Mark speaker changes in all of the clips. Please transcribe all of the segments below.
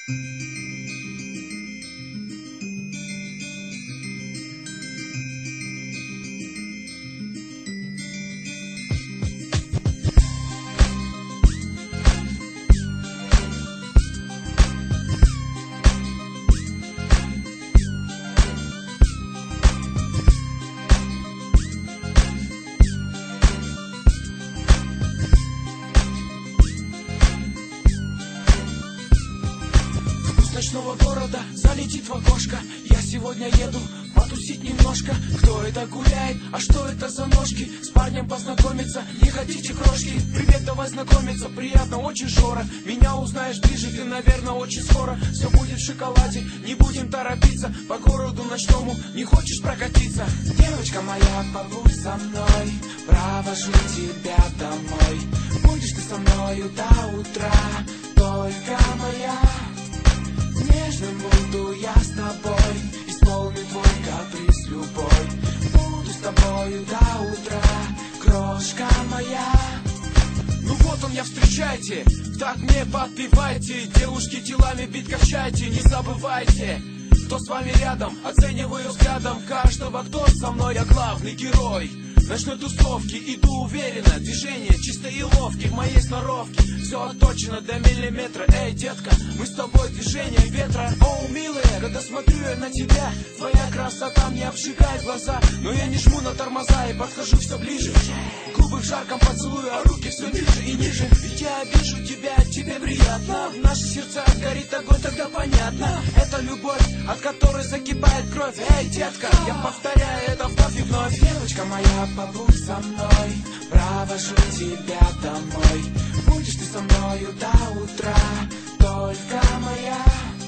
Speaker 1: Ночного города залетит в окошко. Я сегодня еду потусить немножко. Кто это гуляет, а что это за ножки? С парнем познакомиться, не хотите крошки? Привет, давай знакомиться, приятно, очень Жора. Меня узнаешь ближе, ты, наверное, очень скоро. Все будет в шоколаде, не будем торопиться. По городу ночному не хочешь прокатиться? Девочка моя, побудь со мной, провожу тебя домой. Будешь ты со мною до утра, только моя. Нежным буду я с тобой, исполню твой каприз любой. Буду с тобою до утра, крошка моя. Ну вот он, я, встречайте, так мне подпевайте. Девушки телами бит качайте, не забывайте, кто с вами рядом, оцениваю взглядом каждого, кто со мной, я главный герой ночной тусовки. Иду уверенно, движения чистые и ловкие в моей сноровке. Все отточено до миллиметра. Эй, детка, мы с тобой движение ветра. Оу, милая, когда смотрю я на тебя, твоя красота мне обжигает глаза. Но я не жму на тормоза и подхожу все ближе. Губы в жарком поцелуе, а руки все ниже и ниже. Ведь я вижу тебя, тебе приятно. В наших сердцах горит огонь, тогда понятно. Это любовь, от которой закипает кровь. Эй, детка, я повторяю это вновь и вновь. Девочка моя, побудь со мной, провожу тебя домой. Будешь ты со мною до утра, только моя.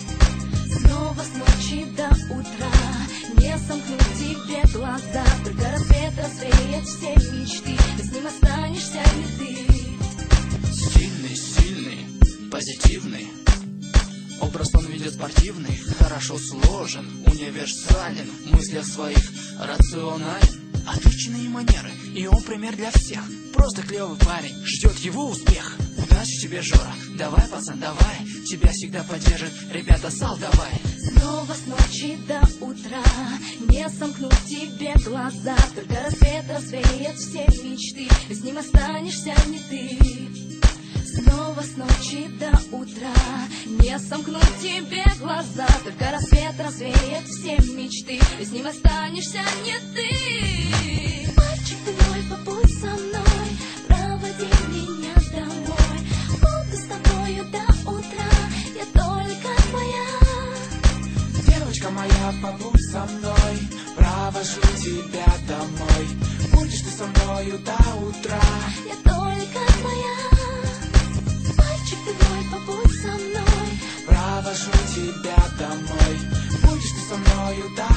Speaker 2: Снова с ночи до утра, не сомкнуть тебе глаза. Только рассвет развеет все мечты, ты с ним останешься не ты.
Speaker 3: Стильный, сильный, позитивный. Образ он видит спортивный, хорошо сложен, универсален, в мыслях своих рационален. Отличные манеры, и он пример для всех. Просто клевый парень, ждет его успех. Удачи тебе, Жора, давай, пацан, давай. Тебя всегда поддержит, ребята, сал давай.
Speaker 2: Снова с ночи до утра, не сомкнуть тебе глаза. Только рассвет развеет все мечты, ты с ним останешься не ты. Снова с ночи до утра, не сомкнуть тебе глаза. Только рассвет развеет все мечты, ты с ним останешься не ты. Мальчик ты мой, побудь со мной, проводи меня домой. Буду с тобою до утра, я только твоя.
Speaker 1: Девочка моя, побудь со мной, провожу тебя домой. Будешь ты со мною до утра,
Speaker 2: я только твоя. Мальчик ты мой, побудь со мной,
Speaker 1: провожу тебя домой. Будешь ты со мною до